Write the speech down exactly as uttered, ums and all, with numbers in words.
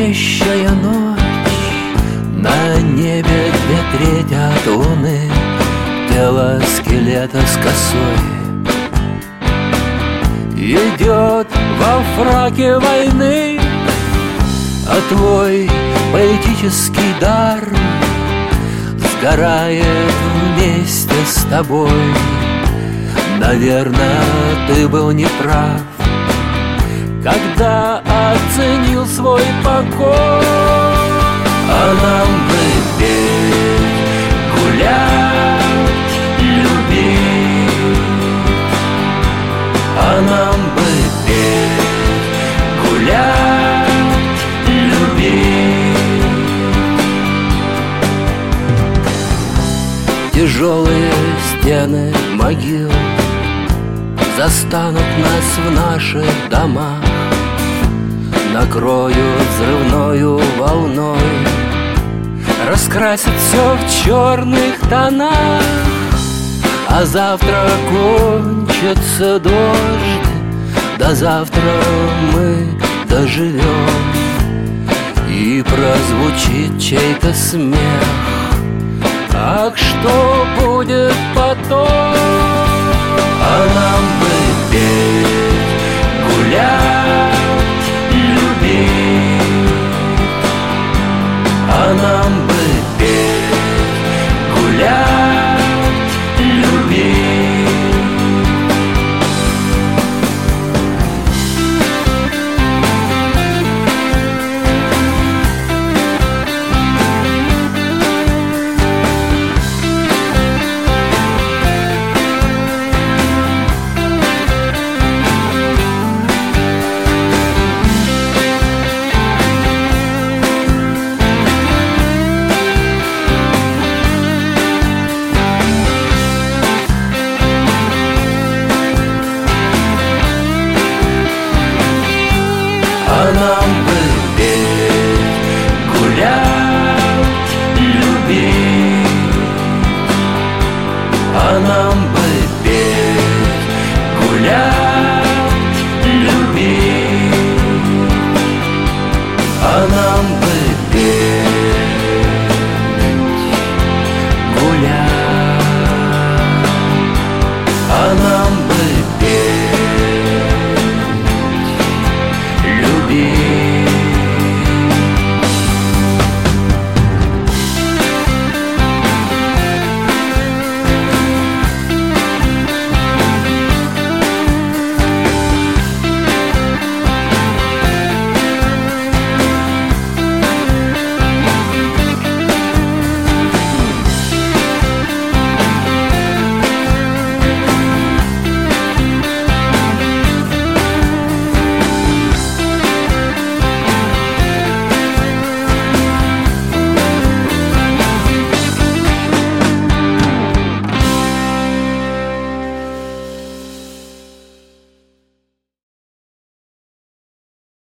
зловещая ночь, на небе две трети от луны, тело скелета с косой идет во фраке войны, а твой поэтический дар сгорает вместе с тобой. Наверное, ты был неправ, когда оценил свой покой. А нам бы петь, гулять, любить. А нам бы петь, гулять, любить. Тяжелые стены могил застанут нас в наших домах, накроют взрывною волной, раскрасят все в черных тонах. А завтра кончится дождь, до завтра мы доживем, и прозвучит чей-то смех. Ах, что будет потом? А нам бы петь, гулять, любить. А нам бы петь, гулять, любить. А нам бы